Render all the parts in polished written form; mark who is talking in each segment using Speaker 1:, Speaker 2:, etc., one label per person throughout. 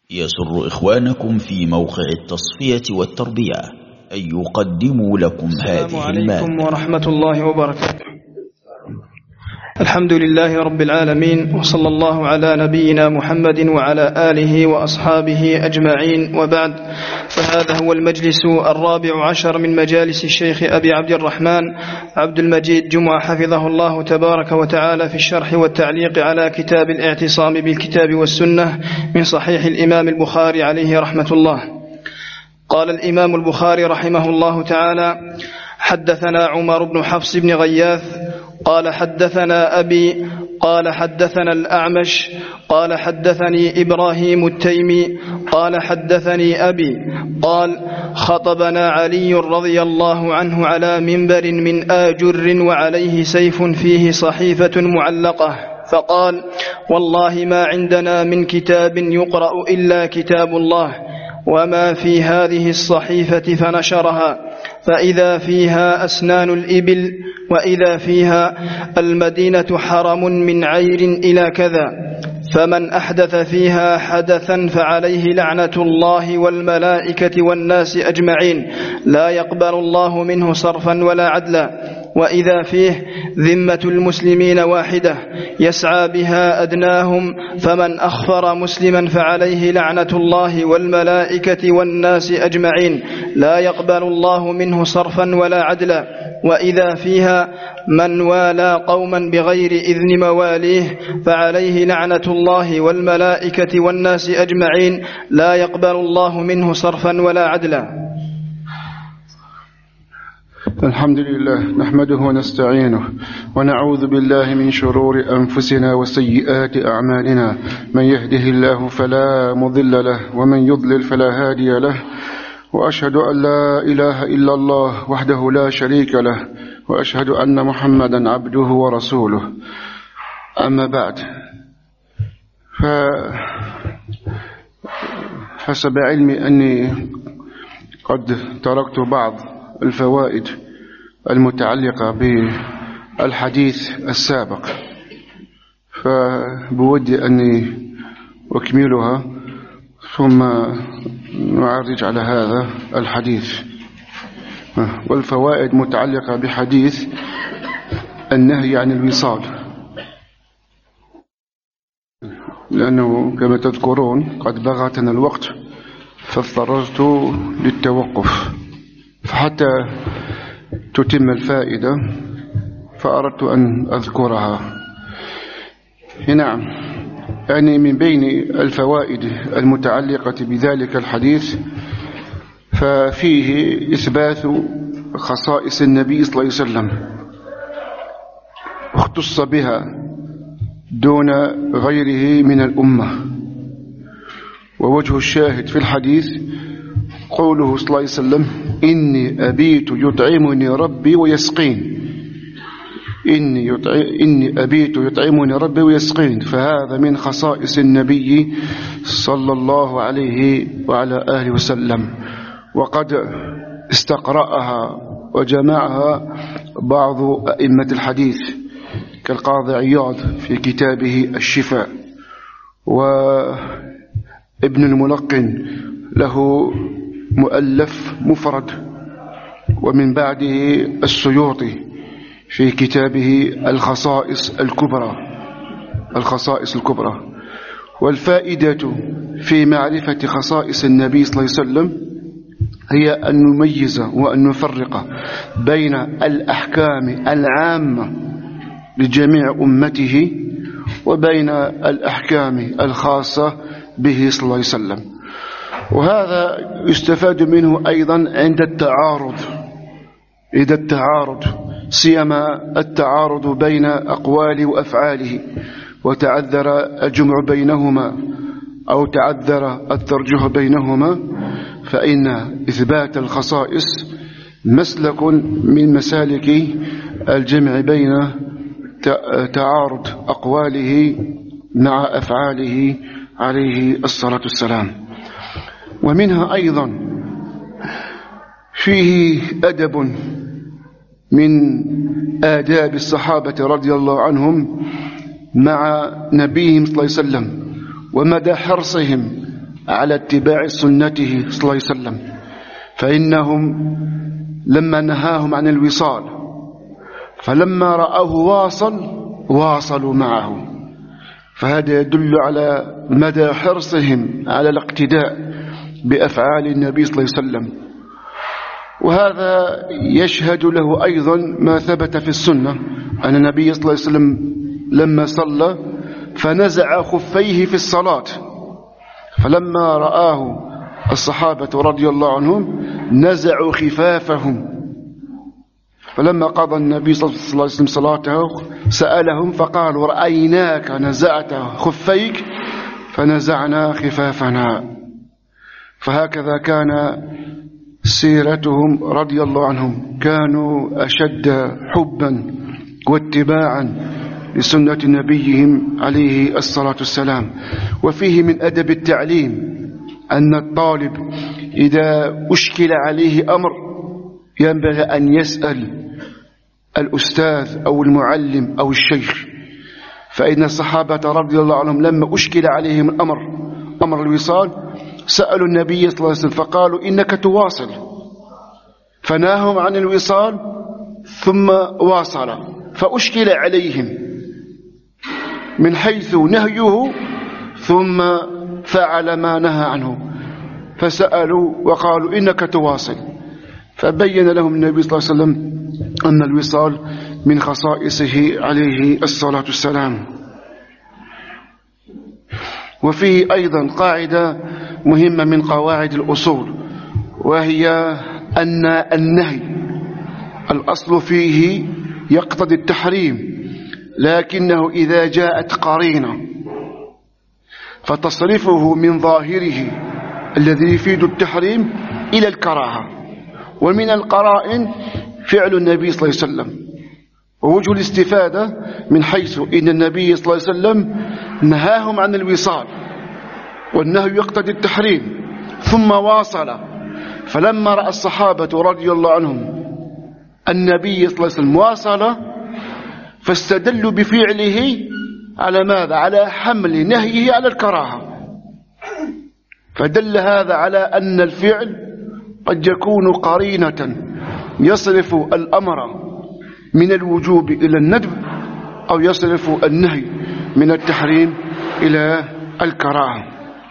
Speaker 1: يسر إخوانكم في موقع التصفية والتربية أن يقدموا لكم هذه
Speaker 2: السلام
Speaker 1: المادة.
Speaker 2: عليكم ورحمة الله وبركاته. الحمد لله رب العالمين، وصلى الله على نبينا محمد وعلى آله وأصحابه أجمعين، وبعد، فهذا هو المجلس 14 من مجالس الشيخ أبي عبد الرحمن عبد المجيد جمعة حفظه الله تبارك وتعالى في الشرح والتعليق على كتاب الاعتصام بالكتاب والسنة من صحيح الإمام البخاري عليه رحمة الله. قال الإمام البخاري رحمه الله تعالى: حدثنا عمر بن حفص بن غياث قال حدثنا أبي قال حدثنا الأعمش قال حدثني إبراهيم التيمي قال حدثني أبي قال: خطبنا علي رضي الله عنه على منبر من آجر وعليه سيف فيه صحيفة معلقة، فقال: والله ما عندنا من كتاب يقرأ إلا كتاب الله، وما في هذه الصحيفة، فنشرها، فإذا فيها أسنان الإبل، وإذا فيها: المدينة حرم من عير إلى كذا، فمن أحدث فيها حدثا فعليه لعنة الله والملائكة والناس أجمعين، لا يقبل الله منه صرفا ولا عدلا. وإذا فيه: ذمة المسلمين واحدة يسعى بها أدناهم، فمن أخفر مسلما فعليه لعنة الله والملائكة والناس أجمعين، لا يقبل الله منه صرفا ولا عدلا. وإذا فيها: من والى قوما بغير إذن مواليه فعليه لعنة الله والملائكة والناس أجمعين، لا يقبل الله منه صرفا ولا عدلا.
Speaker 3: الحمد لله نحمده ونستعينه ونعوذ بالله من شرور أنفسنا وسيئات أعمالنا، من يهده الله فلا مضل له ومن يضلل فلا هادي له، وأشهد أن لا إله إلا الله وحده لا شريك له، وأشهد أن محمدا عبده ورسوله. أما بعد، فحسب علمي أني قد تركت بعض الفوائد المتعلقة بالحديث السابق، فبودي أني أكملها ثم نعرج على هذا الحديث. والفوائد متعلقة بحديث النهي عن الوصال، لأنه كما تذكرون قد بغتنا الوقت فاضطررت للتوقف، فحتى تتم الفائدة فأردت أن أذكرها. نعم، يعني من بين الفوائد المتعلقة بذلك الحديث ففيه إثبات خصائص النبي صلى الله عليه وسلم اختص بها دون غيره من الأمة. ووجه الشاهد في الحديث قوله صلى الله عليه وسلم: إني أبيت يطعمني ربي ويسقين، إني أبيت يطعمني ربي ويسقين، فهذا من خصائص النبي صلى الله عليه وعلى آله وسلم، وقد استقرأها وجمعها بعض أئمة الحديث كالقاضي عياض في كتابه الشفاء، وابن الملقن له مؤلف مفرد، ومن بعده السيوطي في كتابه الخصائص الكبرى. والفائدة في معرفة خصائص النبي صلى الله عليه وسلم هي أن نميز وأن نفرق بين الأحكام العامة لجميع أمته وبين الأحكام الخاصة به صلى الله عليه وسلم. وهذا يستفاد منه أيضا عند التعارض، سيما التعارض بين أقواله وأفعاله، وتعذر الجمع بينهما أو تعذر الترجيح بينهما، فإن إثبات الخصائص مسلك من مسالك الجمع بين تعارض أقواله مع أفعاله عليه الصلاة والسلام. ومنها أيضا فيه أدب من آداب الصحابة رضي الله عنهم مع نبيهم صلى الله عليه وسلم، ومدى حرصهم على اتباع سنته صلى الله عليه وسلم، فإنهم لما نهاهم عن الوصال فلما رأوه واصلوا معه، فهذا يدل على مدى حرصهم على الاقتداء بأفعال النبي صلى الله عليه وسلم. وهذا يشهد له أيضا ما ثبت في السنة أن النبي صلى الله عليه وسلم لما صلى فنزع خفيه في الصلاة، فلما رآه الصحابة رضي الله عنهم نزعوا خفافهم، فلما قضى النبي صلى الله عليه وسلم صلاته سألهم فقالوا رأيناك نزعت خفيك فنزعنا خفافنا. فهكذا كان سيرتهم رضي الله عنهم، كانوا أشد حبا واتباعا لسنة نبيهم عليه الصلاة والسلام. وفيه من أدب التعليم أن الطالب إذا أشكل عليه أمر ينبغي أن يسأل الأستاذ أو المعلم أو الشيخ، فإن الصحابة رضي الله عنهم لما أشكل عليهم أمر الوصال سألوا النبي صلى الله عليه وسلم فقالوا إنك تواصل، فناهم عن الوصال ثم واصل، فأشكل عليهم من حيث نهيه ثم فعل ما نهى عنه، فسألوا وقالوا إنك تواصل، فبين لهم النبي صلى الله عليه وسلم أن الوصال من خصائصه عليه الصلاة والسلام. وفيه أيضا قاعدة مهمة من قواعد الأصول، وهي أن النهي الأصل فيه يقتضي التحريم، لكنه إذا جاءت قرينة فتصرفه من ظاهره الذي يفيد التحريم إلى الكراهة، ومن القرائن فعل النبي صلى الله عليه وسلم. ووجه الاستفادة من حيث إن النبي صلى الله عليه وسلم نهاهم عن الوصال، والنهي يقتضي التحريم، ثم واصل، فلما رأى الصحابة رضي الله عنهم النبي صلى الله عليه وسلم واصل فاستدلوا بفعله على ماذا؟ على حمل نهيه على الكراهة، فدل هذا على أن الفعل قد يكون قرينة يصرف الأمر من الوجوب إلى الندب، أو يصرف النهي من التحريم إلى الكراهة.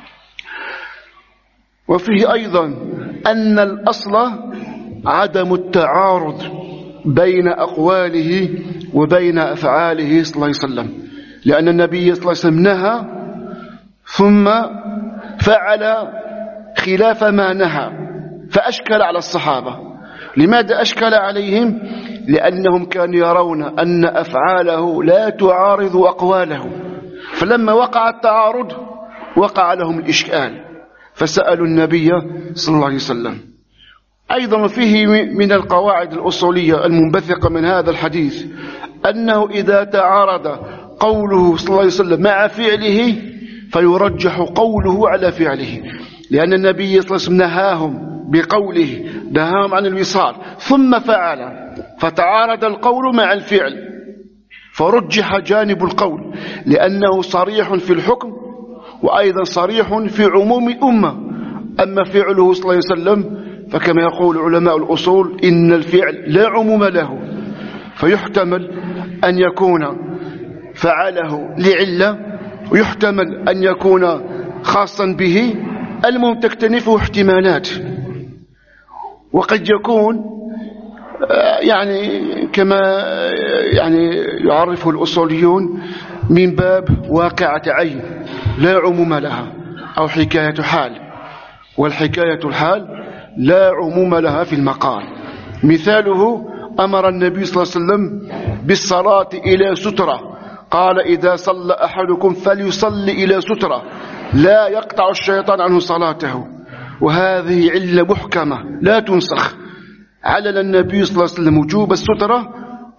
Speaker 3: وفيه أيضا أن الأصل عدم التعارض بين أقواله وبين أفعاله صلى الله عليه وسلم، لأن النبي صلى الله عليه وسلم نهى ثم فعل خلاف ما نهى، فأشكل على الصحابة. لماذا أشكل عليهم؟ لأنهم كانوا يرون أن أفعاله لا تعارض أقواله، فلما وقع التعارض وقع لهم الإشكال، فسألوا النبي صلى الله عليه وسلم. أيضا فيه من القواعد الأصولية المنبثقة من هذا الحديث أنه إذا تعارض قوله صلى الله عليه وسلم مع فعله فيرجح قوله على فعله، لأن النبي صلى الله عليه وسلم نهاهم بقوله، نهاهم عن الوصال ثم فعل، فتعارض القول مع الفعل فرجح جانب القول، لأنه صريح في الحكم وأيضا صريح في عموم الأمة. أما فعله صلى الله عليه وسلم فكما يقول علماء الأصول إن الفعل لا عموم له، فيحتمل أن يكون فعله لعلة، ويحتمل أن يكون خاصا به، المهم تكتنفه احتمالات. وقد يكون يعني كما يعني يعرفه الأصوليون من باب واقعة عين لا عموم لها، أو حكاية حال، والحكاية الحال لا عموم لها في المقال. مثاله أمر النبي صلى الله عليه وسلم بالصلاة إلى سترة، قال إذا صلى أحدكم فليصلي إلى سترة لا يقطع الشيطان عنه صلاته، وهذه علة محكمة لا تنسخ. علل النبي صلى الله عليه وسلم وجوب السترة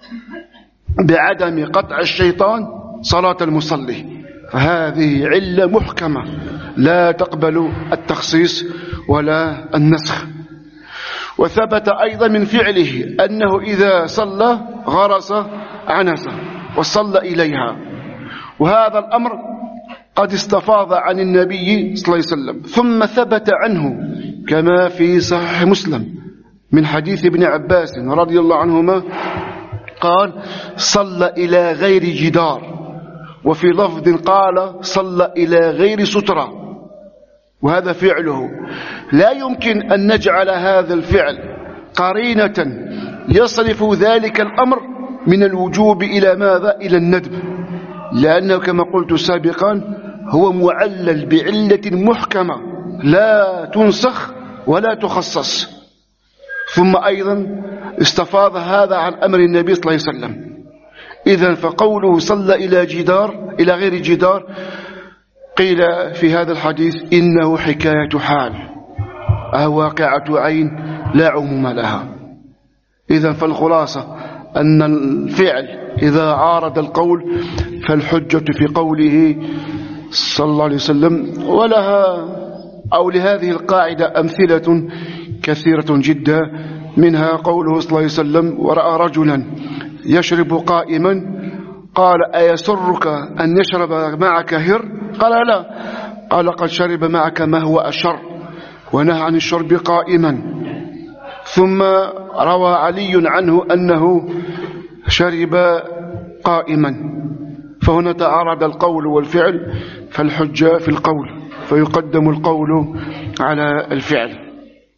Speaker 3: بعدم قطع الشيطان صلاة المصلي، فهذه علة محكمة لا تقبل التخصيص ولا النسخ. وثبت أيضا من فعله أنه إذا صلى غرس عنزة وصلى إليها، وهذا الأمر قد استفاض عن النبي صلى الله عليه وسلم ثم ثبت عنه كما في صحيح مسلم من حديث ابن عباس رضي الله عنهما قال صلى إلى غير جدار، وفي لفظ قال صلى إلى غير سترة، وهذا فعله. لا يمكن أن نجعل هذا الفعل قرينة يصرف ذلك الأمر من الوجوب إلى ماذا؟ إلى الندب، لأنه كما قلت سابقا هو معلل بعلة محكمة لا تنسخ ولا تخصص. ثم أيضا استفاض هذا عن أمر النبي صلى الله عليه وسلم. إذن فقوله صلى إلى جدار إلى غير جدار قيل في هذا الحديث إنه حكاية حال واقعة عين لا عموم لها. إذن فالخلاصة أن الفعل إذا عارض القول فالحجة في قوله صلى الله عليه وسلم. ولها أو لهذه القاعدة أمثلة كثيرة جدا، منها قوله صلى الله عليه وسلم ورأى رجلا يشرب قائما قال أيسرك أن يشرب معك هر؟ قال لا، قال قد شرب معك ما هو أشر، ونهى عن الشرب قائما. ثم روى علي عنه أنه شرب قائما. فهنا تعارض القول والفعل، فالحجة في القول، فيقدم القول على الفعل.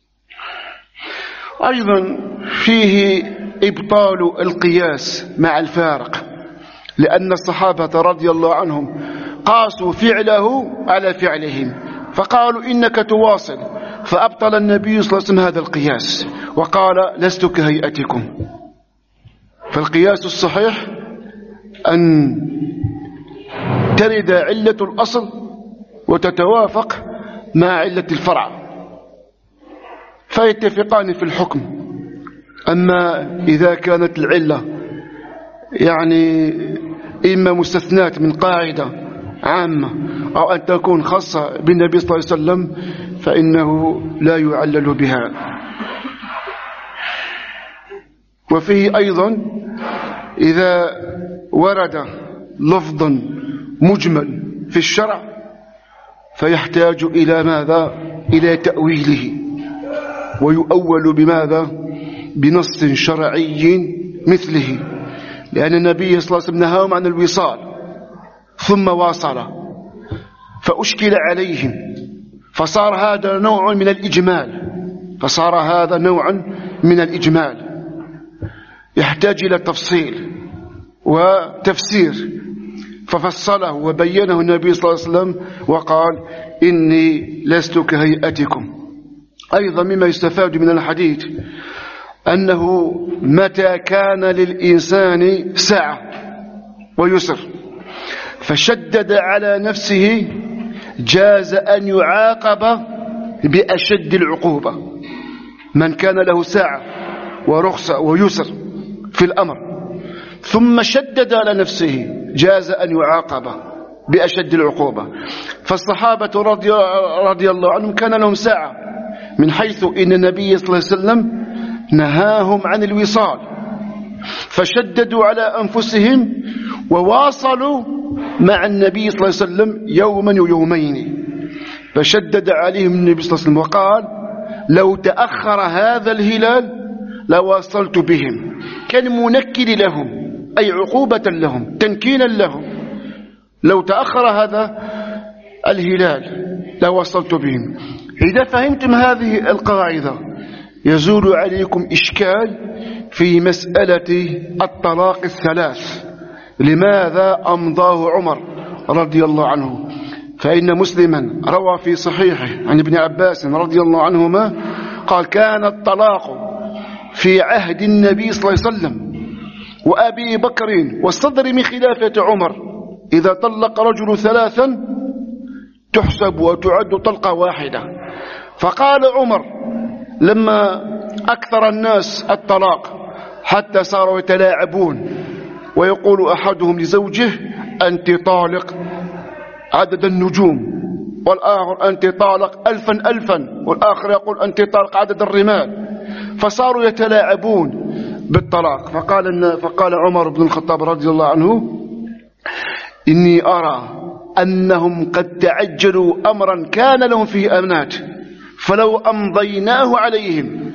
Speaker 3: أيضا فيه إبطال القياس مع الفارق، لأن الصحابة رضي الله عنهم قاسوا فعله على فعلهم فقالوا إنك تواصل، فأبطل النبي صلى الله عليه وسلم هذا القياس وقال لست كهيئتكم. فالقياس الصحيح أن ترد علة الأصل وتتوافق مع علة الفرع فيتفقان في الحكم. أما إذا كانت العلة يعني إما مستثنات من قاعدة عامة أو أن تكون خاصة بالنبي صلى الله عليه وسلم فإنه لا يعلل بها. وفيه أيضا إذا ورد لفظ مجمل في الشرع فيحتاج إلى ماذا؟ إلى تأويله، ويؤول بماذا؟ بنص شرعي مثله، لأن النبي صلى الله عليه وسلم نهاهم عن الوصال ثم واصل فأشكل عليهم فصار هذا نوع من الإجمال يحتاج إلى تفصيل وتفسير، ففصله وبينه النبي صلى الله عليه وسلم وقال إني لست كهيئتكم. أيضا مما يستفاد من الحديث أنه متى كان للإنسان سعة ويسر فشدد على نفسه جاز أن يعاقب بأشد العقوبة. من كان له سعة ورخصة ويسر في الأمر ثم شدد على نفسه جاز أن يعاقب بأشد العقوبة. فالصحابة رضي الله عنهم كان لهم سعة، من حيث إن النبي صلى الله عليه وسلم نهاهم عن الوصال فشددوا على أنفسهم وواصلوا مع النبي صلى الله عليه وسلم يوما ويومين، فشدد عليهم النبي صلى الله عليه وسلم وقال لو تأخر هذا الهلال لواصلت بهم، كان منكل لهم أي عقوبة لهم تنكيلا لهم. لو تأخر هذا الهلال لواصلت بهم. إذا فهمتم هذه القاعدة يزول عليكم إشكال في مسألة الطلاق الثلاث، لماذا أمضاه عمر رضي الله عنه؟ فإن مسلما روى في صحيحه عن ابن عباس رضي الله عنهما قال كان الطلاق في عهد النبي صلى الله عليه وسلم وأبي بكر والصدر من خلافة عمر، إذا طلق رجل ثلاثا تحسب وتعد طلقة واحدة. فقال عمر لما أكثر الناس الطلاق حتى صاروا يتلاعبون ويقول أحدهم لزوجه أنت طالق عدد النجوم، والآخر أنت طالق ألفا، والآخر يقول أنت طالق عدد الرمال، فصاروا يتلاعبون بالطلاق. فقال عمر بن الخطاب رضي الله عنه إني أرى أنهم قد تعجلوا أمرا كان لهم فيه أمنات، فلو أمضيناه عليهم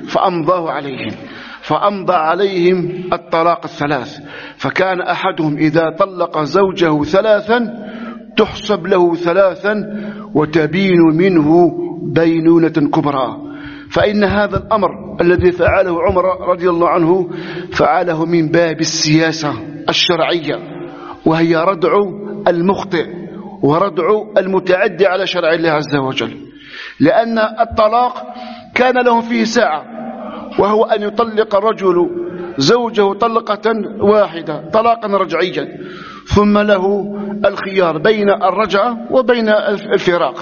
Speaker 3: فأمضى عليهم الطلاق الثلاث. فكان أحدهم إذا طلق زوجه 3 تحسب له 3 وتبين منه بينونة كبرى. فإن هذا الأمر الذي فعله عمر رضي الله عنه فعله من باب السياسة الشرعية، وهي ردع المخطئ وردع المتعدي على شرع الله عز وجل، لأن الطلاق كان لهم فيه ساعة، وهو أن يطلق الرجل زوجه طلقة واحدة طلاقا رجعيا، ثم له الخيار بين الرجعة وبين الفراق.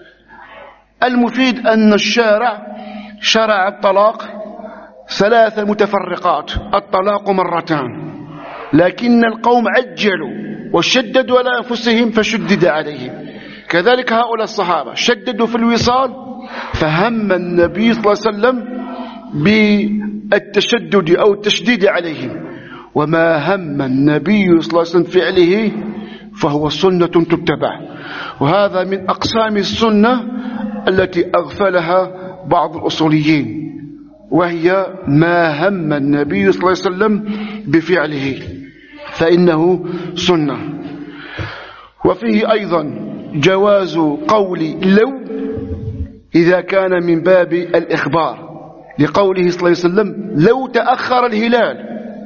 Speaker 3: المفيد أن الشارع شرع الطلاق 3 متفرقات، الطلاق 2، لكن القوم عجلوا وشددوا على أنفسهم فشدد عليهم. كذلك هؤلاء الصحابة شددوا في الوصال، فهم النبي صلى الله عليه وسلم بالتشدد أو التشديد عليهم، وما هم النبي صلى الله عليه وسلم فعله فهو سنة تتبع. وهذا من أقسام السنة التي أغفلها بعض الأصوليين، وهي ما هم النبي صلى الله عليه وسلم بفعله فإنه سنة. وفيه أيضا جواز قول لو إذا كان من باب الإخبار، لقوله صلى الله عليه وسلم لو تأخر الهلال،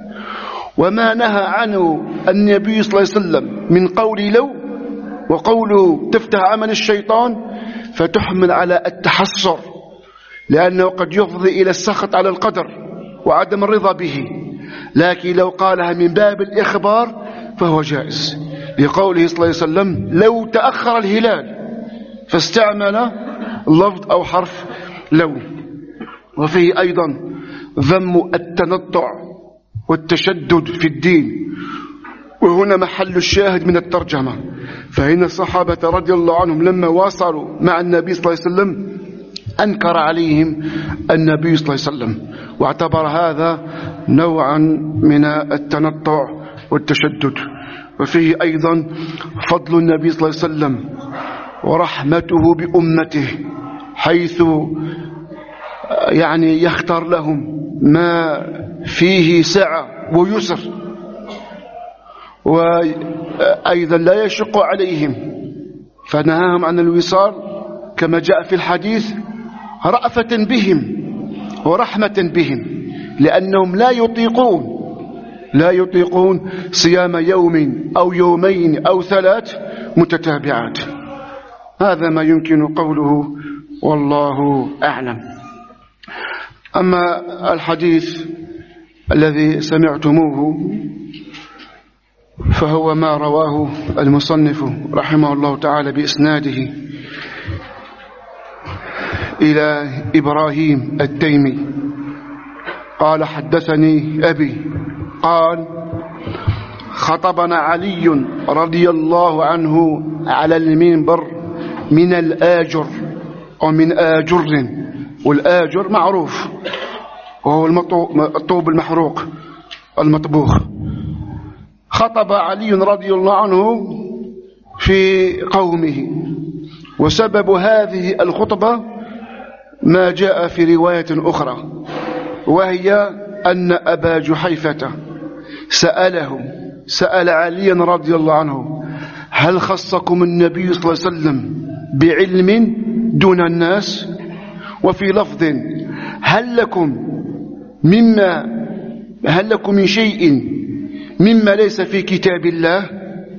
Speaker 3: وما نهى عنه النبي صلى الله عليه وسلم من قول لو وقوله تفتح عمل الشيطان، فتحمل على التحسر، لأنه قد يفضي إلى السخط على القدر وعدم الرضا به. لكن لو قالها من باب الإخبار فهو جائز، لقوله صلى الله عليه وسلم لو تأخر الهلال، فاستعمل لفظ أو حرف لو. وفيه أيضا ذم التنطع والتشدد في الدين، وهنا محل الشاهد من الترجمة. فإن الصحابة رضي الله عنهم لما واصلوا مع النبي صلى الله عليه وسلم أنكر عليهم النبي صلى الله عليه وسلم، واعتبر هذا نوعا من التنطع والتشدد. وفيه أيضا فضل النبي صلى الله عليه وسلم ورحمته بأمته، حيث يعني يختار لهم ما فيه سعة ويسر، وأيضا لا يشق عليهم، فنهاهم عن الوصال كما جاء في الحديث رأفة بهم ورحمة بهم، لأنهم لا يطيقون صيام يوم أو يومين أو 3 متتابعات. هذا ما يمكن قوله، والله أعلم. أما الحديث الذي سمعتموه فهو ما رواه المصنف رحمه الله تعالى بإسناده إلى إبراهيم التيمي قال حدثني أبي قال خطبنا علي رضي الله عنه على المنبر من الآجر أو من آجر، والآجر معروف وهو الطوب المحروق المطبوخ. خطب علي رضي الله عنه في قومه، وسبب هذه الخطبة ما جاء في رواية أخرى، وهي أن أبا جحيفة سأل عليا رضي الله عنه هل خصكم النبي صلى الله عليه وسلم بعلم دون الناس؟ وفي لفظ هل لكم من شيء مما ليس في كتاب الله؟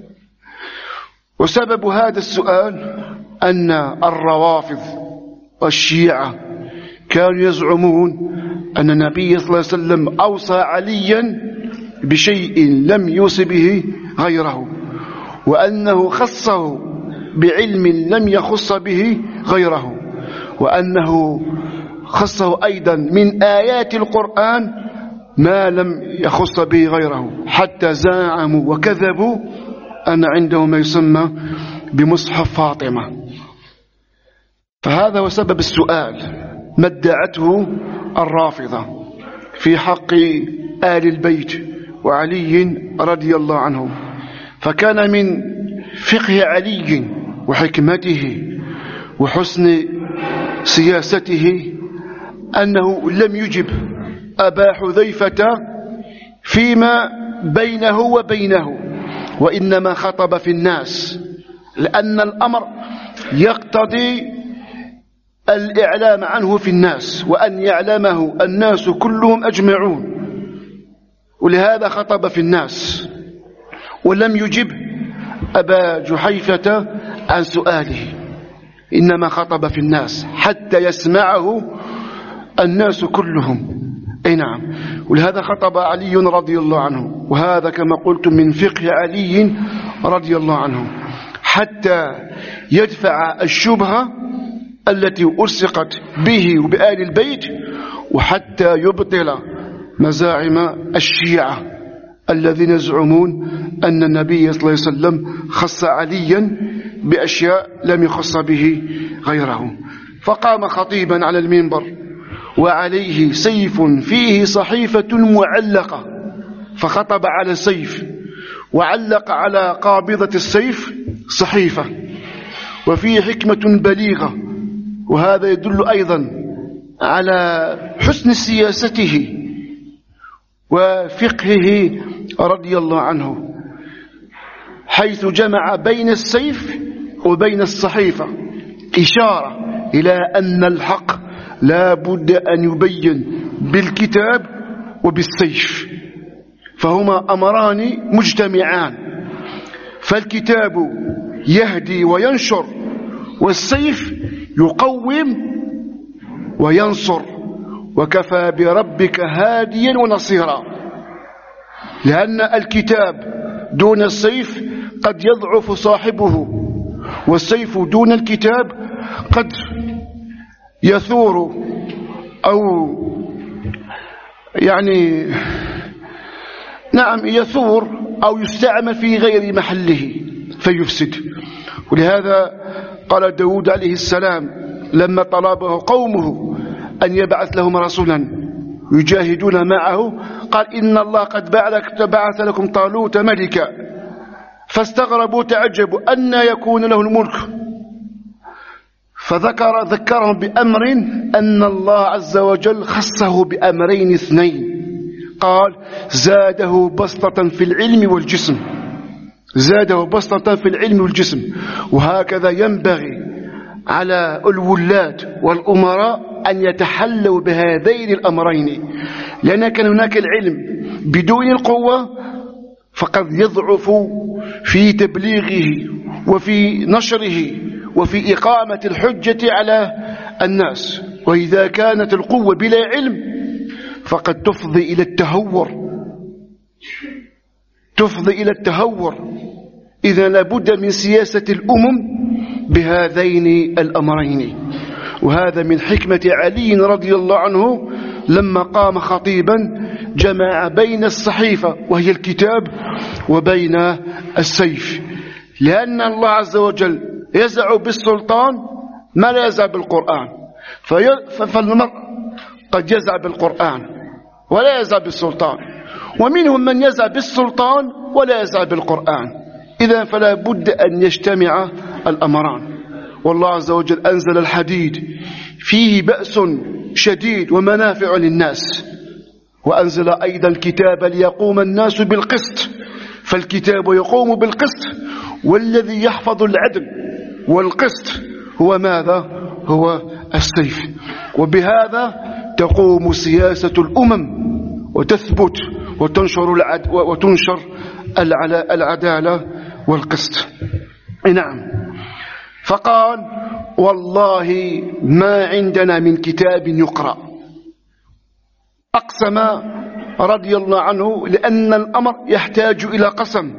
Speaker 3: وسبب هذا السؤال أن الروافض والشيعة كانوا يزعمون أن النبي صلى الله عليه وسلم أوصى عليا بشيء لم يوص به غيره، وأنه خصه بعلم لم يخص به غيره، وأنه خصه أيضا من آيات القرآن ما لم يخص به غيره، حتى زعموا وكذبوا أن عنده ما يسمى بمصحف فاطمة. فهذا هو سبب السؤال، ما ادعته الرافضة في حق آل البيت وعلي رضي الله عنهم. فكان من فقه علي وحكمته وحسن سياسته أنه لم يجب أبا حذيفة فيما بينه وبينه، وإنما خطب في الناس، لأن الأمر يقتضي الإعلام عنه في الناس وأن يعلمه الناس كلهم أجمعون، ولهذا خطب في الناس ولم يجب أبا جحيفة عن سؤاله، إنما خطب في الناس حتى يسمعه الناس كلهم. أي نعم، ولهذا خطب علي رضي الله عنه، وهذا كما قلت من فقه علي رضي الله عنه، حتى يدفع الشبهة التي ألصقت به وبآل البيت، وحتى يبطل مزاعم الشيعة الذين يزعمون أن النبي صلى الله عليه وسلم خص عليا بأشياء لم يخص به غيره. فقام خطيبا على المنبر وعليه سيف فيه صحيفة معلقة، فخطب على سيف وعلق على قابضة السيف صحيفة، وفيه حكمة بليغة، وهذا يدل أيضا على حسن سياسته وفقهه رضي الله عنه، حيث جمع بين السيف وبين الصحيفة، إشارة إلى أن الحق لا بد أن يبين بالكتاب وبالسيف، فهما أمران مجتمعان، فالكتاب يهدي وينشر، والسيف يقوم وينصر، وكفى بربك هاديا ونصيرا، لأن الكتاب دون السيف قد يضعف صاحبه، والسيف دون الكتاب قد يثور أو يعني نعم يثور أو يستعمل في غير محله فيفسد. ولهذا قال داود عليه السلام لما طلبه قومه أن يبعث لهم رسولا يجاهدون معه، قال إن الله قد بعث لكم طالوت ملكا، فاستغربوا تعجبوا أن يكون له الملك، فذكرهم بأمر أن الله عز وجل خصه بأمرين اثنين، قال زاده بسطة في العلم والجسم، زاده بسطة في العلم والجسم. وهكذا ينبغي على الولاة والأمراء أن يتحلوا بهذين الأمرين، لأن كان هناك العلم بدون القوة فقد يضعف في تبليغه وفي نشره وفي إقامة الحجة على الناس، وإذا كانت القوة بلا علم فقد تفضي إلى التهور، تفضي إلى التهور. إذا لابد من سياسة الأمم بهذين الأمرين. وهذا من حكمة علي رضي الله عنه لما قام خطيبا جمع بين الصحيفة وهي الكتاب وبين السيف، لأن الله عز وجل يزع بالسلطان ما لا يزع بالقرآن، فالمرء قد يزع بالقرآن ولا يزع بالسلطان، ومنهم من يزع بالسلطان ولا يزع بالقرآن. إذا فلا بد أن يجتمع الأمران. والله عز وجل أنزل الحديد فيه بأس شديد ومنافع للناس، وأنزل أيضا الكتاب ليقوم الناس بالقسط، فالكتاب يقوم بالقسط، والذي يحفظ العدل والقسط هو ماذا؟ هو السيف. وبهذا تقوم سياسة الأمم وتثبت وتنشر العدالة والقسط. نعم. فقال والله ما عندنا من كتاب يقرأ. أقسم رضي الله عنه لأن الأمر يحتاج إلى قسم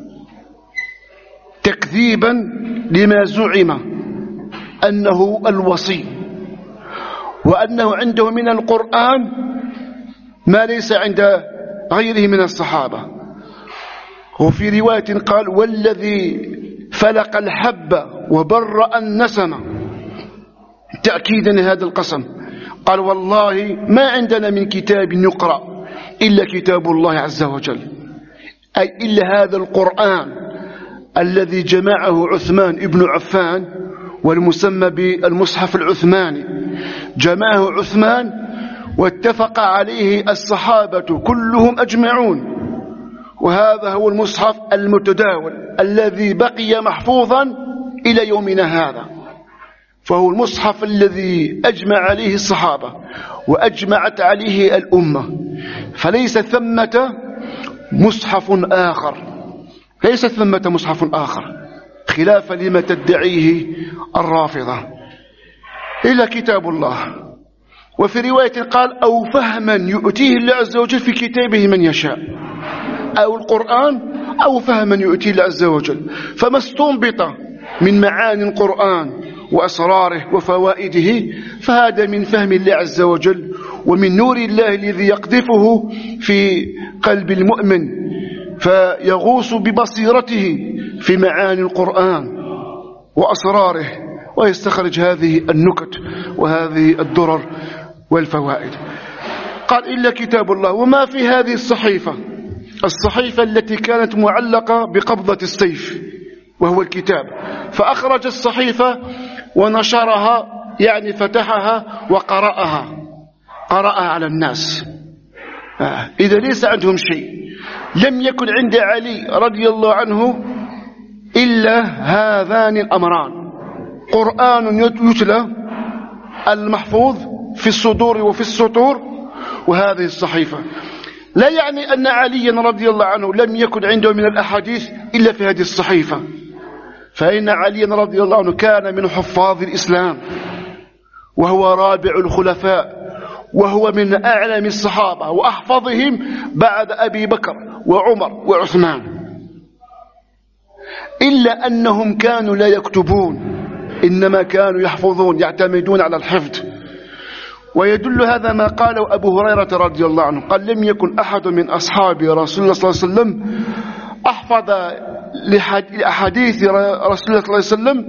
Speaker 3: تكذيبا لما زعم أنه الوصي، وأنه عنده من القرآن ما ليس عند غيره من الصحابة. وفي رواية قال والذي فلق الحب وبرأ النسمة، تأكيدا لهذا القسم. قال والله ما عندنا من كتاب يقرأ إلا كتاب الله عز وجل، أي إلا هذا القرآن الذي جمعه عثمان ابن عفان والمسمى بالمصحف العثماني، جمعه عثمان واتفق عليه الصحابة كلهم أجمعون، وهذا هو المصحف المتداول الذي بقي محفوظا إلى يومنا هذا، فهو المصحف الذي أجمع عليه الصحابة وأجمعت عليه الأمة، فليس ثمة مصحف آخر، ليس ثمة مصحف آخر خلافا لما تدعيه الرافضة، إلا كتاب الله. وفي رواية قال أو فهما يؤتيه الله عز وجل في كتابه من يشاء، أو القرآن أو فهما يؤتيه الله عز وجل، فما استنبط من معاني القرآن وأسراره وفوائده فهذا من فهم الله عز وجل ومن نور الله الذي يقذفه في قلب المؤمن فيغوص ببصيرته في معاني القرآن وأسراره ويستخرج هذه النكت وهذه الدرر والفوائد. قال إلا كتاب الله. وما في هذه الصحيفة التي كانت معلقة بقبضة السيف وهو الكتاب، فأخرج الصحيفة ونشرها، يعني فتحها وقرأها على الناس. إذا ليس عندهم شيء، لم يكن عند علي رضي الله عنه إلا هذان الأمران: قرآن يتلى المحفوظ في الصدور وفي السطور، وهذه الصحيفة. لا يعني أن عليا رضي الله عنه لم يكن عنده من الأحاديث إلا في هذه الصحيفة، فإن عليا رضي الله عنه كان من حفاظ الإسلام، وهو رابع الخلفاء، وهو من أعلم الصحابة وأحفظهم بعد أبي بكر وعمر وعثمان، إلا أنهم كانوا لا يكتبون، إنما كانوا يحفظون، يعتمدون على الحفظ. ويدل هذا ما قاله أبو هريرة رضي الله عنه، قال لم يكن أحد من أصحاب رسول الله صلى الله عليه وسلم أحفظ لأحاديث رسول الله صلى الله عليه وسلم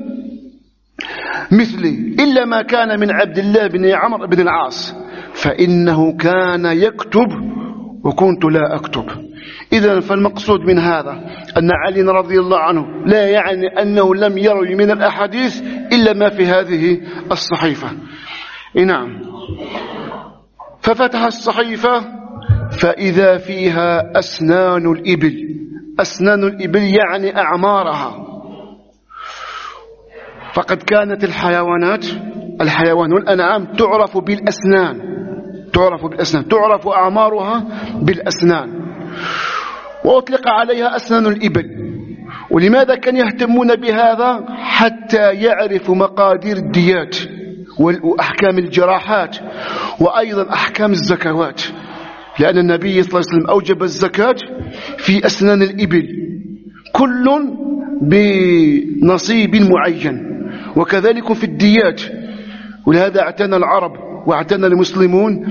Speaker 3: مثلي، إلا ما كان من عبد الله بن عمرو بن العاص، فإنه كان يكتب وكنت لا أكتب. إذن فالمقصود من هذا أن علي رضي الله عنه لا يعني أنه لم يروي من الأحاديث إلا ما في هذه الصحيفة. نعم. ففتح الصحيفة فإذا فيها أسنان الإبل. أسنان الإبل يعني أعمارها، فقد كانت الحيوان والأنعام تعرف بالأسنان، تعرف أعمارها بالأسنان، وأطلق عليها أسنان الإبل. ولماذا كانوا يهتمون بهذا؟ حتى يعرفوا مقادير الديات وأحكام الجراحات وأيضا أحكام الزكوات، لأن النبي صلى الله عليه وسلم أوجب الزكاة في أسنان الإبل، كل بنصيب معين، وكذلك في الديات. ولهذا اعتنى العرب واعتنى المسلمون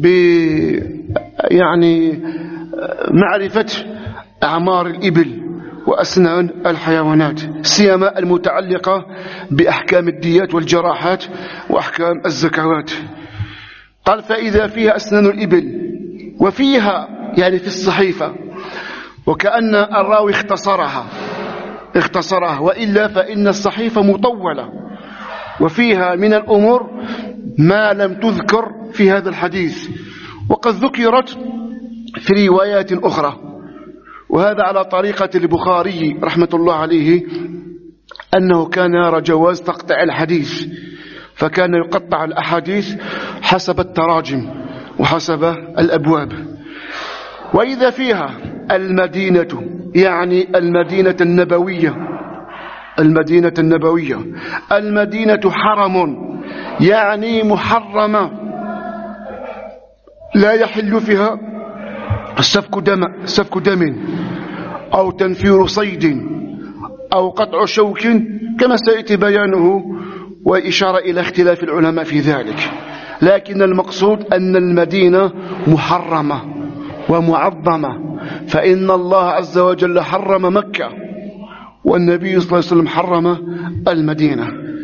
Speaker 3: يعني معرفة أعمار الإبل وأسنان الحيوانات، سيما المتعلقة بأحكام الديات والجراحات وأحكام الزكوات. قال فإذا فيها أسنان الإبل، وفيها يعني في الصحيفة، وكأن الراوي اختصرها، وإلا فإن الصحيفة مطولة وفيها من الأمور ما لم تذكر في هذا الحديث، وقد ذكرت في روايات أخرى. وهذا على طريقة البخاري رحمة الله عليه، أنه كان يرى جواز تقطع الحديث، فكان يقطع الأحاديث حسب التراجم وحسب الأبواب. وإذا فيها المدينة، يعني المدينة النبوية. المدينة حرم، يعني محرمة، لا يحل فيها سفك دم أو تنفير صيد أو قطع شوك، كما سيأتي بيانه وإشارة إلى اختلاف العلماء في ذلك. لكن المقصود أن المدينة محرمة ومعظمة، فإن الله عز وجل حرم مكة، والنبي صلى الله عليه وسلم حرم المدينة.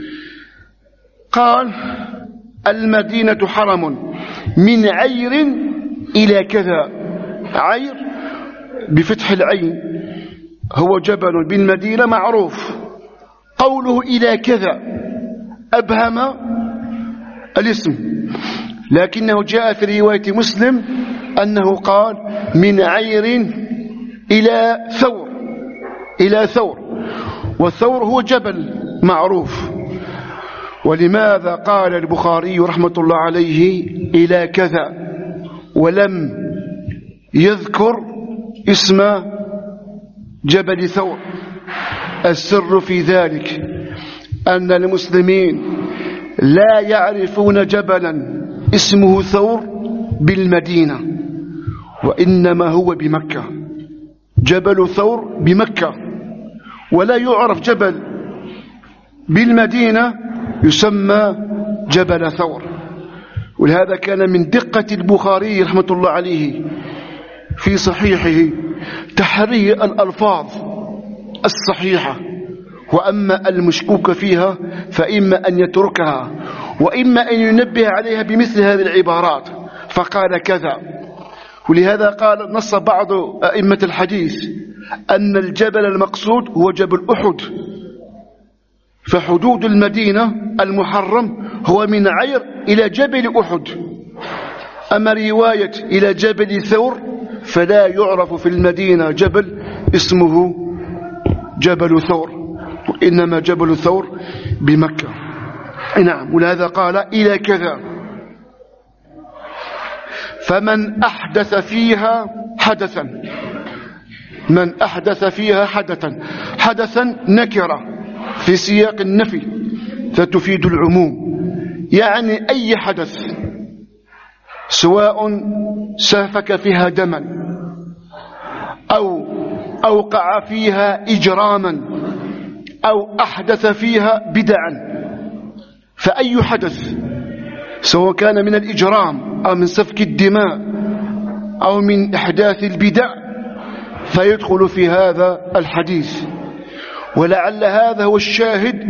Speaker 3: قال المدينة حرم من عير إلى كذا. عير بفتح العين هو جبل بالمدينة معروف. قوله إلى كذا أبهم الاسم، لكنه جاء في رواية مسلم أنه قال من عير إلى ثور، إلى ثور، والثور هو جبل معروف. ولماذا قال البخاري رحمة الله عليه إلى كذا ولم يذكر اسم جبل ثور؟ السر في ذلك أن المسلمين لا يعرفون جبلا اسمه ثور بالمدينة، وإنما هو بمكة. جبل ثور بمكة، ولا يعرف جبل بالمدينة يسمى جبل ثور. ولهذا كان من دقة البخاري رحمة الله عليه في صحيحه تحري الألفاظ الصحيحة، وأما المشكوك فيها فإما أن يتركها وإما أن ينبه عليها بمثل هذه العبارات، فقال كذا. ولهذا قال نص بعض أئمة الحديث أن الجبل المقصود هو جبل أحد، فحدود المدينة المحرم هو من عير إلى جبل أحد. أما رواية إلى جبل ثور فلا يعرف في المدينة جبل اسمه جبل ثور، وإنما جبل ثور بمكة. نعم. ولهذا قال إلى كذا. فمن أحدث فيها حدثا، من أحدث فيها حدثا نكرة في سياق النفي فتفيد العموم، يعني أي حدث سواء سافك فيها دما أو أوقع فيها إجراما أو أحدث فيها بدعا، فأي حدث سواء كان من الإجرام أو من سفك الدماء أو من إحداث البدع فيدخل في هذا الحديث. ولعل هذا هو الشاهد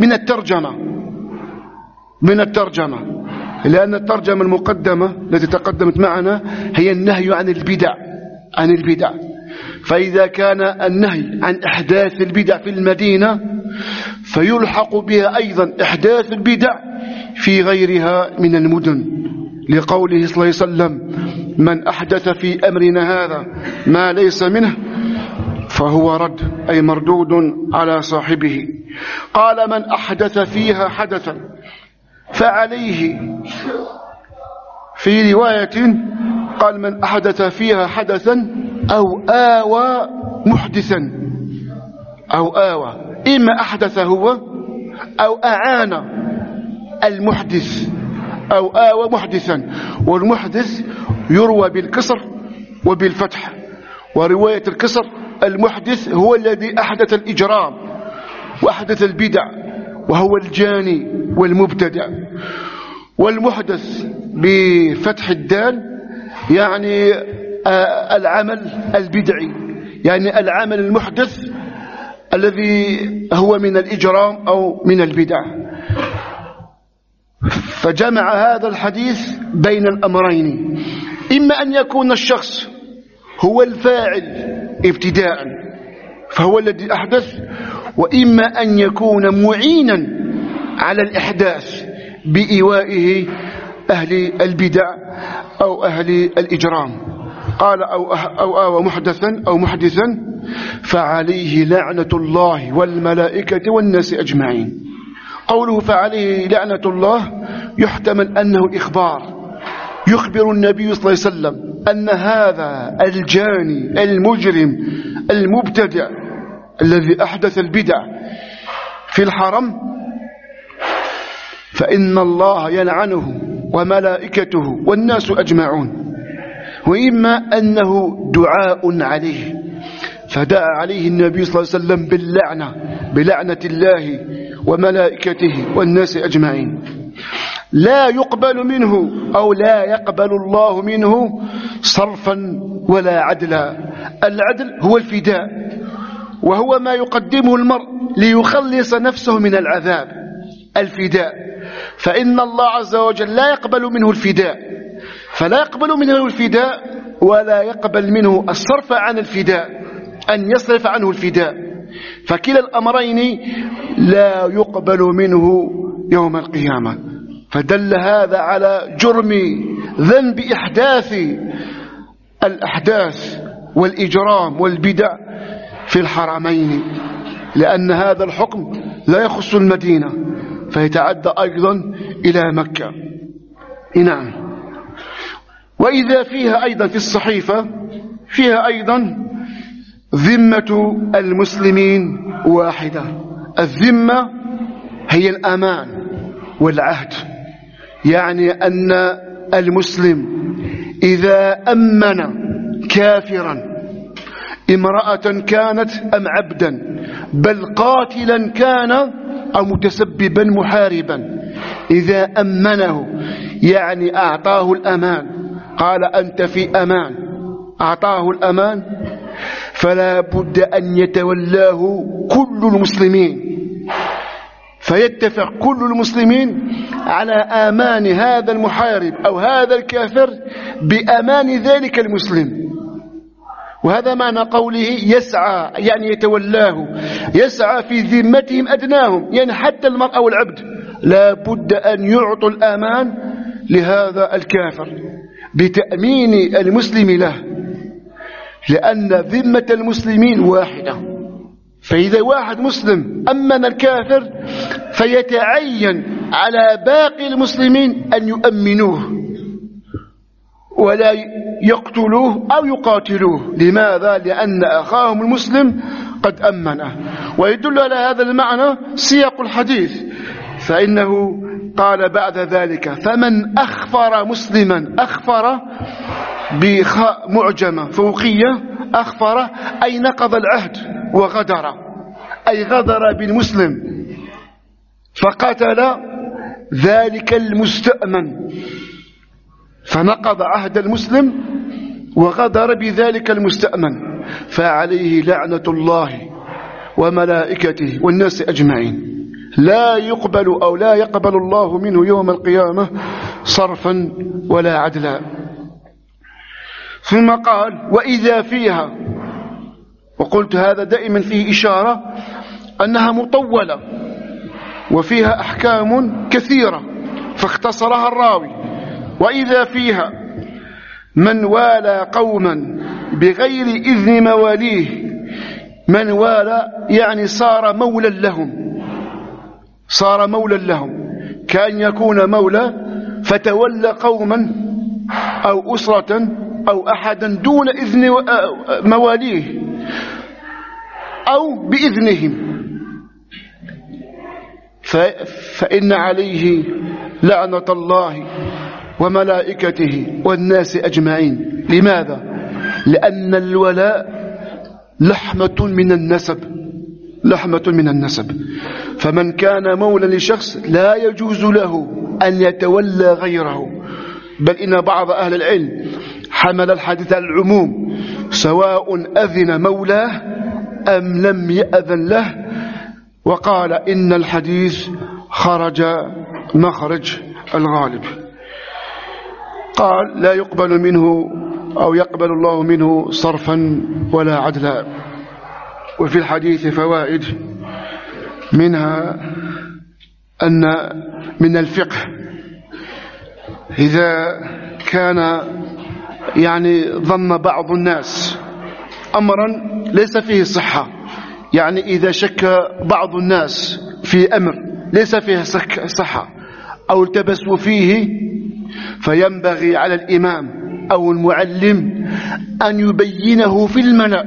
Speaker 3: من الترجمة، لأن الترجمة المقدمة التي تقدمت معنا هي النهي عن البدع. فإذا كان النهي عن إحداث البدع في المدينة فيلحق بها أيضا إحداث البدع في غيرها من المدن، لقوله صلى الله عليه وسلم من أحدث في أمرنا هذا ما ليس منه فهو رد، أي مردود على صاحبه. قال من أحدث فيها حدثا فعليه، في رواية قال من أحدث فيها حدثا أو آوى محدثا، أو آوى، إما أحدث هو أو أعان المحدث أو آوى محدثا. والمحدث يروى بالكسر وبالفتح، ورواية الكسر المحدث هو الذي أحدث الإجرام وأحدث البدع وهو الجاني والمبتدع. والمحدث بفتح الدال يعني العمل البدعي، يعني العمل المحدث الذي هو من الإجرام أو من البدع. فجمع هذا الحديث بين الأمرين، إما أن يكون الشخص هو الفاعل ابتداء فهو الذي أحدث، وإما أن يكون معينا على الإحداث بإيوائه أهل البدع أو أهل الإجرام. قال أو آوى محدثا أو محدثا فعليه لعنة الله والملائكة والناس أجمعين. قوله فعليه لعنة الله يحتمل أنه إخبار، يخبر النبي صلى الله عليه وسلم أن هذا الجاني المجرم المبتدع الذي أحدث البدع في الحرم فإن الله يلعنه وملائكته والناس أجمعون. وإما أنه دعاء عليه، فدعا عليه النبي صلى الله عليه وسلم بلعنة الله وملائكته والناس أجمعين. لا يقبل منه أو لا يقبل الله منه صرفا ولا عدلا. العدل هو الفداء، وهو ما يقدمه المرء ليخلص نفسه من العذاب، الفداء. فإن الله عز وجل لا يقبل منه الفداء، فلا يقبل منه الفداء ولا يقبل منه الصرف عن الفداء، أن يصرف عنه الفداء. فكلا الأمرين لا يقبل منه يوم القيامة. فدل هذا على جرم ذنب إحداث الأحداث والإجرام والبدع في الحرمين، لأن هذا الحكم لا يخص المدينة فيتعدى أيضا إلى مكة. نعم. وإذا فيها أيضا في الصحيفة فيها أيضا ذمة المسلمين واحدة. الذمة هي الأمان والعهد، يعني أن المسلم إذا أمن كافرا امرأة كانت أم عبدا بل قاتلا كان أو متسببا محاربا، إذا أمنه يعني أعطاه الأمان، قال أنت في أمان، أعطاه الأمان، فلا بد أن يتولاه كل المسلمين، فيتفق كل المسلمين على آمان هذا المحارب أو هذا الكافر بأمان ذلك المسلم. وهذا معنى قوله يسعى، يعني يتولاه، يسعى في ذمتهم أدناهم، يعني حتى المرأة والعبد لا بد أن يعطوا الأمان لهذا الكافر بتأمين المسلم له، لأن ذمة المسلمين واحدة. فإذا واحد مسلم أمن الكافر فيتعين على باقي المسلمين أن يؤمنوه ولا يقتلوه أو يقاتلوه. لماذا؟ لأن أخاهم المسلم قد أمنه. ويدل على هذا المعنى سياق الحديث، فإنه قال بعد ذلك فمن أخفر مسلما، أخفر بخاء معجمة فوقية، أخفر أي نقض العهد وغدر، أي غدر بالمسلم فقتل ذلك المستأمن، فنقض عهد المسلم وغدر بذلك المستأمن، فعليه لعنة الله وملائكته والناس أجمعين، لا يقبل أو لا يقبل الله منه يوم القيامة صرفا ولا عدلا. ثم قال وإذا فيها، وقلت هذا دائما فيه إشارة أنها مطولة وفيها أحكام كثيرة فاختصرها الراوي. وإذا فيها من والى قوما بغير إذن مواليه، من والى يعني صار مولا لهم، صار مولا لهم، كأن يكون مولا فتولى قوما أو أسرة أو أحدا دون إذن مواليه أو بإذنهم، فإن عليه لعنة الله وملائكته والناس أجمعين. لماذا؟ لأن الولاء لحمة من النسب، لحمة من النسب، فمن كان مولا لشخص لا يجوز له أن يتولى غيره، بل إن بعض أهل العلم حمل الحديث على العموم، سواء أذن مولاه أم لم يأذن له، وقال إن الحديث خرج مخرج الغالب. قال لا يقبل منه أو يقبل الله منه صرفا ولا عدلا. وفي الحديث فوائد، منها أن من الفقه إذا كان يعني ظن بعض الناس أمرا ليس فيه صحة، يعني إذا شك بعض الناس في أمر ليس فيه صحة أو التبسوا فيه، فينبغي على الإمام أو المعلم أن يبينه في الملأ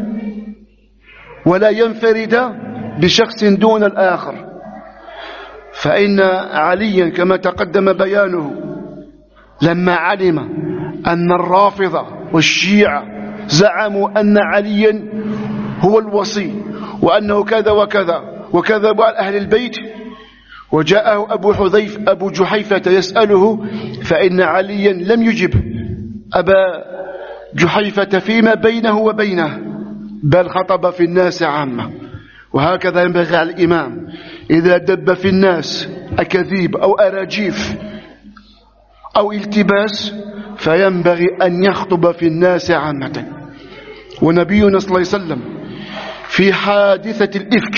Speaker 3: ولا ينفرد بشخص دون الآخر. فإن عليا كما تقدم بيانه لما علم أن الرافضة والشيعة زعموا أن عليا هو الوصي وأنه كذا وكذا وكذبوا على أهل البيت، وجاءه أبو جحيفة يسأله، فإن عليا لم يجب أبا جحيفة فيما بينه وبينه، بل خطب في الناس عامة. وهكذا ينبغي على الإمام إذا دب في الناس أكاذيب أو أراجيف أو التباس فينبغي أن يخطب في الناس عامة. ونبينا صلى الله عليه وسلم في حادثة الإفك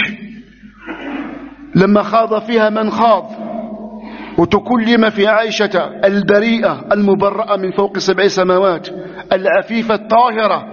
Speaker 3: لما خاض فيها من خاض، وتكلم في عائشة البريئة المبرأة من فوق 7 سماوات العفيفة الطاهرة،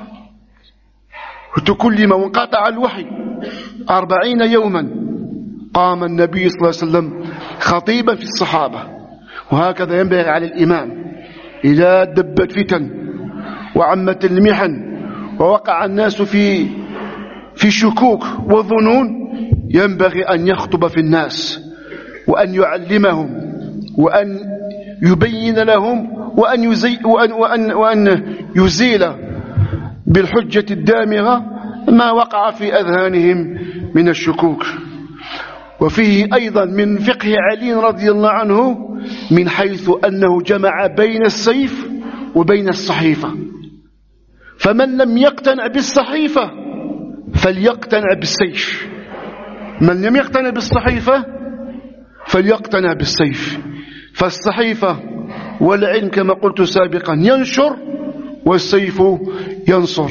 Speaker 3: وتكلم وانقطع الوحي 40 يوما. قام النبي صلى الله عليه وسلم خطيبا في الصحابة. وهكذا ينبغي على الإمام إذا دبت فتن وعمت المحن ووقع الناس في شكوك وظنون، ينبغي أن يخطب في الناس وأن يعلمهم وأن يبين لهم وأن يزيل بالحجة الدامغة ما وقع في أذهانهم من الشكوك. وفيه أيضا من فقه علي رضي الله عنه من حيث أنه جمع بين السيف وبين الصحيفة، فمن لم يقتنع بالصحيفة فليقتنع بالسيف، من لم يقتنع بالصحيفة فليقتنع بالسيف. فالصحيفة والعلم كما قلت سابقا ينشر، والسيف ينصر.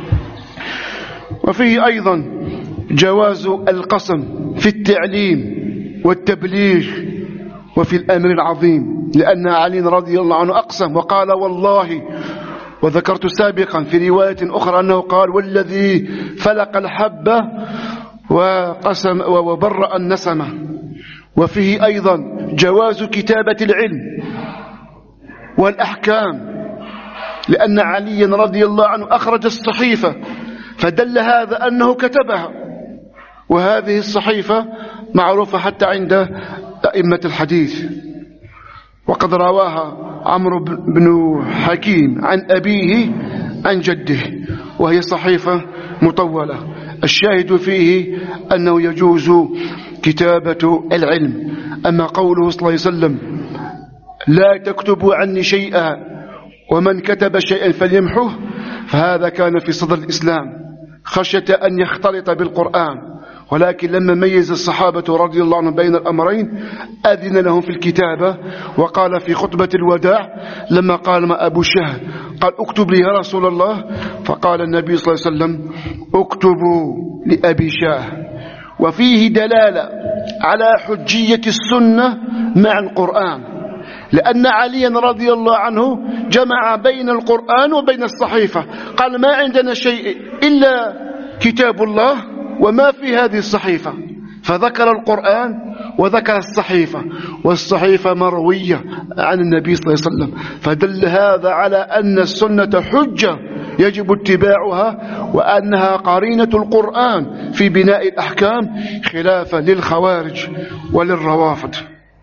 Speaker 3: وفيه أيضا جواز القسم في التعليم والتبليغ وفي الأمر العظيم، لأن علي رضي الله عنه أقسم وقال والله، وذكرت سابقا في رواية أخرى أنه قال والذي فلق الحبة وقسم وبرأ النسمة. وفيه أيضا جواز كتابة العلم والأحكام، لأن علي رضي الله عنه أخرج الصحيفة فدل هذا أنه كتبها، وهذه الصحيفة معروفة حتى عند أئمة الحديث. وقد رواها عمرو بن حكيم عن أبيه عن جده، وهي صحيفة مطولة. الشاهد فيه أنه يجوز كتابة العلم. أما قوله صلى الله عليه وسلم لا تكتبوا عني شيئا ومن كتب شيئا فليمحه، فهذا كان في صدر الإسلام خشية أن يختلط بالقرآن، ولكن لما ميز الصحابة رضي الله عنهم بين الأمرين أذن لهم في الكتابة. وقال في خطبة الوداع لما قال ما أبو شهر قال اكتب لي يا رسول الله، فقال النبي صلى الله عليه وسلم اكتبوا لأبي شاه. وفيه دلالة على حجية السنة مع القرآن، لأن عليا رضي الله عنه جمع بين القرآن وبين الصحيفة، قال ما عندنا شيء إلا كتاب الله وما في هذه الصحيفة، فذكر القرآن وذكر الصحيفة، والصحيفة مروية عن النبي صلى الله عليه وسلم، فدل هذا على أن السنة حجة يجب اتباعها، وأنها قرينة القرآن في بناء الأحكام خلافا للخوارج وللروافض.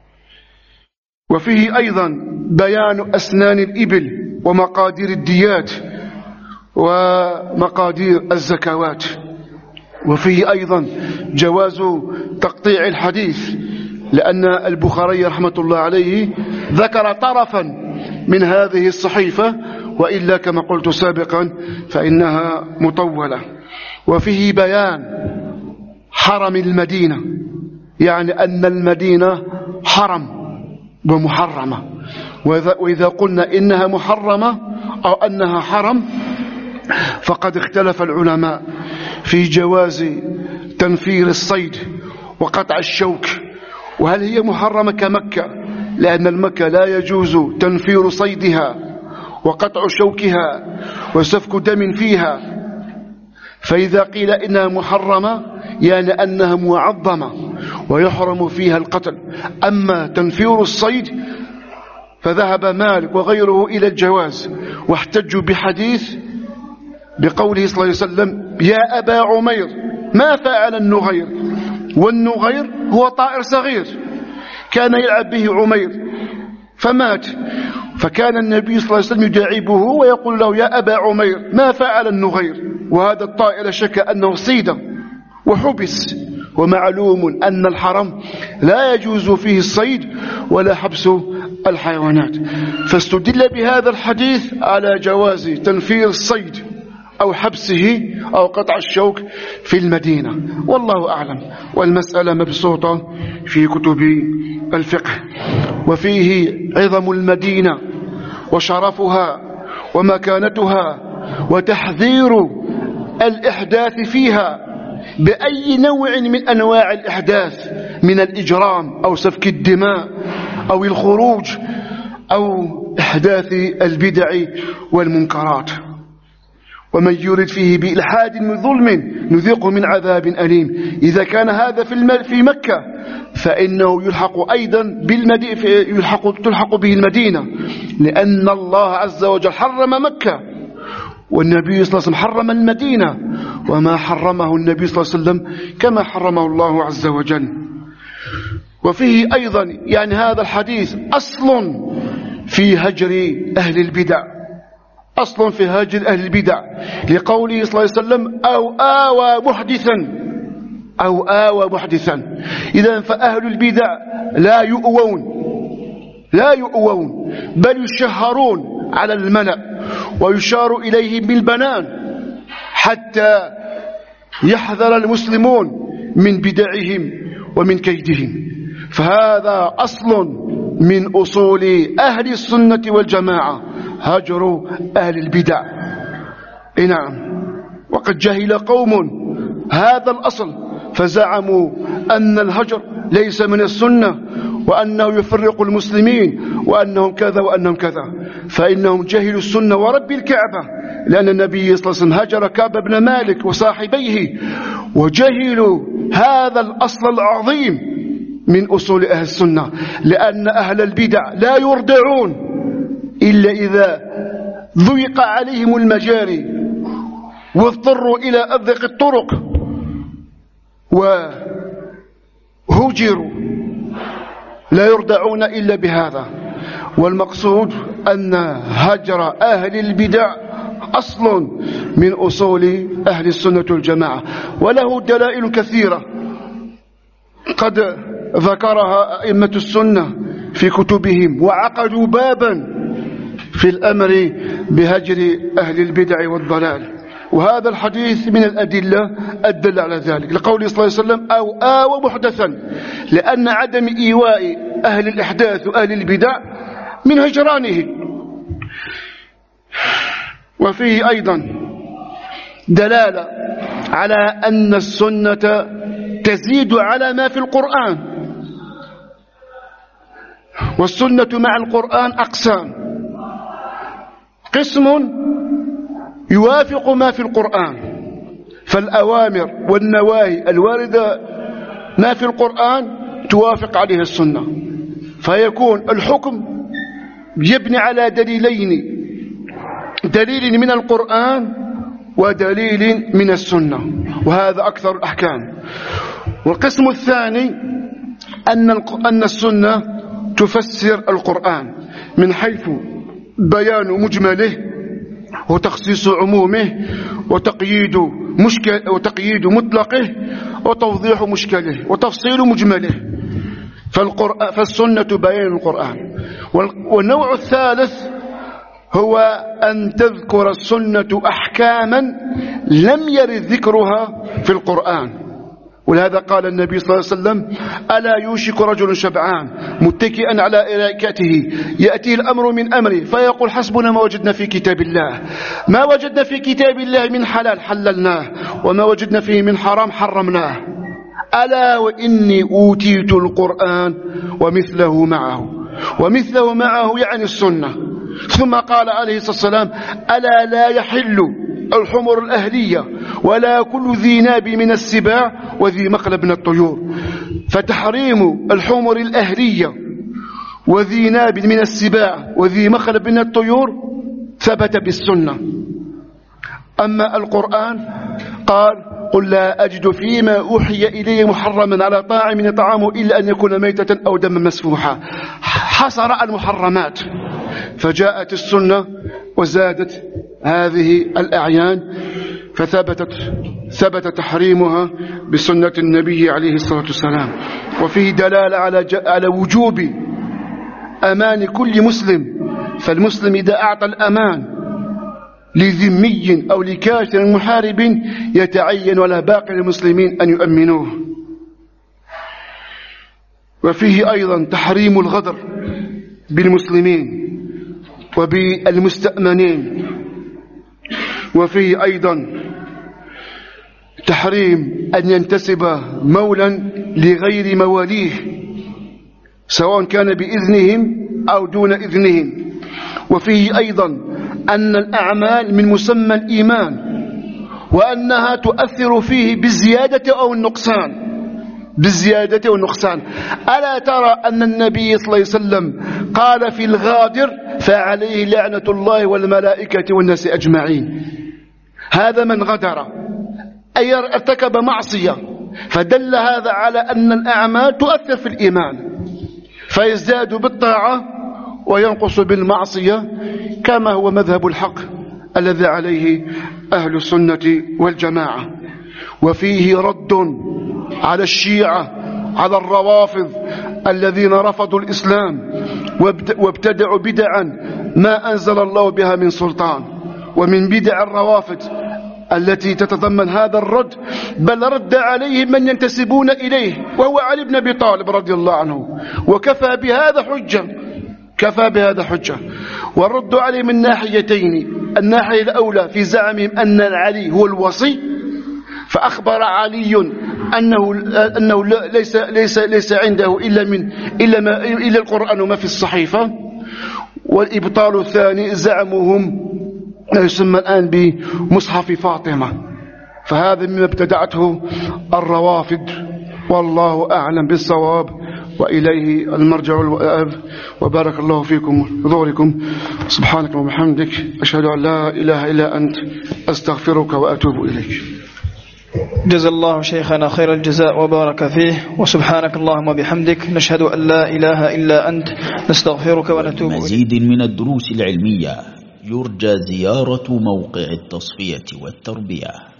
Speaker 3: وفيه أيضا بيان أسنان الإبل ومقادير الديات ومقادير الزكوات. وفيه أيضا جواز تقطيع الحديث، لأن البخاري رحمة الله عليه ذكر طرفا من هذه الصحيفة، وإلا كما قلت سابقا فإنها مطولة. وفيه بيان حرم المدينة، يعني أن المدينة حرم ومحرمة، وإذا قلنا إنها محرمة أو أنها حرم فقد اختلف العلماء في جواز تنفير الصيد وقطع الشوك، وهل هي محرمة كمكة، لأن المكة لا يجوز تنفير صيدها وقطع شوكها وسفك دم فيها، فإذا قيل إنها محرمة يعني أنها معظمة ويحرم فيها القتل. أما تنفير الصيد فذهب مالك وغيره إلى الجواز، واحتجوا بحديث بقوله صلى الله عليه وسلم يا أبا عمير ما فعل النغير، والنغير هو طائر صغير كان يلعب به عمير فمات، فكان النبي صلى الله عليه وسلم يداعبه ويقول له يا أبا عمير ما فعل النغير، وهذا الطائر شك أنه صيد وحبس، ومعلوم أن الحرم لا يجوز فيه الصيد ولا حبس الحيوانات، فاستدل بهذا الحديث على جواز تنفير الصيد أو حبسه أو قطع الشوك في المدينة، والله أعلم، والمسألة مبسوطة في كتب الفقه. وفيه عظم المدينة وشرفها ومكانتها وتحذير الإحداث فيها بأي نوع من أنواع الإحداث من الإجرام أو سفك الدماء أو الخروج أو إحداث البدع والمنكرات. ومن يرد فيه بإلحاد من ظلم نذيقه من عذاب أليم. إذا كان هذا في مكة فإنه يلحق أيضا تلحق به المدينة، لأن الله عز وجل حرم مكة والنبي صلى الله عليه وسلم حرم المدينة، وما حرمه النبي صلى الله عليه وسلم كما حرمه الله عز وجل. وفيه أيضا يعني هذا الحديث أصل في هجر أهل البدع، أصل في هجر أهل البدع، لقوله صلى الله عليه وسلم أو آوى محدثا. إذن فأهل البدع لا يؤوون بل يشهرون على الملأ ويشار إليهم بالبنان حتى يحذر المسلمون من بدعهم ومن كيدهم. فهذا أصل من أصول أهل السنة والجماعة، هجر أهل البدع. نعم. وقد جهل قوم هذا الأصل فزعموا أن الهجر ليس من السنة وأنه يفرق المسلمين وأنهم كذا وأنهم كذا، فإنهم جهلوا السنة ورب الكعبة، لأن النبي صلى الله عليه وسلم هجر كعب بن مالك وصاحبيه، وجهلوا هذا الأصل العظيم من أصول أهل السنة، لأن أهل البدع لا يردعون إلا إذا ضيق عليهم المجاري واضطروا إلى أضيق الطرق وهجروا، لا يردعون إلا بهذا. والمقصود أن هجر أهل البدع أصل من أصول أهل السنة والجماعة، وله دلائل كثيرة قد ذكرها أئمة السنة في كتبهم، وعقدوا بابا في الأمر بهجر أهل البدع والضلال. وهذا الحديث من الأدلة الدل على ذلك، لقوله صلى الله عليه وسلم أو آوى محدثا، لأن عدم إيواء أهل الإحداث وأهل البدع من هجرانه. وفيه أيضا دلالة على أن السنة تزيد على ما في القرآن، والسنة مع القرآن أقسام: قسم يوافق ما في القرآن، فالأوامر والنواهي الواردة ما في القرآن توافق عليها السنة، فيكون الحكم يبني على دليلين: دليل من القرآن ودليل من السنة، وهذا أكثر الأحكام. والقسم الثاني أن السنة تفسر القرآن من حيث بيان مجمله وتخصيص عمومه وتقييد مطلقه وتوضيح مشكله وتفصيل مجمله، فالسنة بيان القرآن. والنوع الثالث هو أن تذكر السنة أحكاما لم يرد ذكرها في القرآن. ولهذا قال النبي صلى الله عليه وسلم: ألا يوشك رجل شبعان متكئا على أرائكته يأتي الأمر من أمره فيقول حسبنا ما وجدنا في كتاب الله، ما وجدنا في كتاب الله من حلال حللناه وما وجدنا فيه من حرام حرمناه، ألا وإني أوتيت القرآن ومثله معه يعني السنة. ثم قال عليه الصلاة والسلام: ألا لا يحل الحمر الأهلية ولا كل ذي ناب من السباع وذي مقلب من الطيور. فتحريم الحمر الأهلية وذي ناب من السباع وذي مقلب من الطيور ثبت بالسنة. أما القرآن قال: قل لا أجد فيما أوحي إلي محرما على طاعم يطعمه إلا أن يكون ميتة أو دما مسفوحا، حصر المحرمات. فجاءت السنة وزادت هذه الأعيان، ثبت تحريمها بسنة النبي عليه الصلاة والسلام. وفيه دلالة على وجوب أمان كل مسلم، فالمسلم إذا أعطى الأمان لذمي أو لكافر محارب يتعين على باقي المسلمين أن يؤمنوه. وفيه أيضا تحريم الغدر بالمسلمين وبالمستأمنين. وفيه أيضا تحريم أن ينتسب مولا لغير مواليه سواء كان بإذنهم أو دون إذنهم. وفيه أيضا أن الأعمال من مسمى الإيمان، وأنها تؤثر فيه بالزيادة أو النقصان، بالزيادة والنقصان. ألا ترى أن النبي صلى الله عليه وسلم قال في الغادر فعليه لعنة الله والملائكة والناس أجمعين. هذا من غدر أي ارتكب معصية، فدل هذا على أن الأعمال تؤثر في الإيمان، فيزداد بالطاعة وينقص بالمعصية، كما هو مذهب الحق الذي عليه أهل السنة والجماعة. وفيه رد على الشيعة، على الروافض الذين رفضوا الإسلام وابتدعوا بدعا ما أنزل الله بها من سلطان. ومن بدع الروافض التي تتضمن هذا الرد، بل رد عليهم من ينتسبون إليه، وهو علي بن أبي طالب رضي الله عنه، وكفى بهذا حجة، كفى بهذا حجة. والرد عليه من ناحيتين: الناحية الأولى في زعمهم أن علي هو الوصي، فأخبر علي أنه ليس عنده إلا القرآن وما في الصحيفة. والإبطال الثاني زعمهم ما يسمى الآن بمصحف فاطمة، فهذا مما ابتدعته الروافض، والله أعلم بالصواب، وإليه المرجع والمآب. وبارك الله فيكم وحضوركم. سبحانك وبحمدك، أشهد أن لا إله إلا أنت، أستغفرك وأتوب إليك.
Speaker 2: جزا الله شيخنا خير الجزاء وبارك فيه، وسبحانك اللهم وبحمدك، نشهد أن لا إله إلا أنت، نستغفرك ونتوب إليك.
Speaker 1: مزيد من الدروس العلمية يرجى زيارة موقع التصفية والتربية.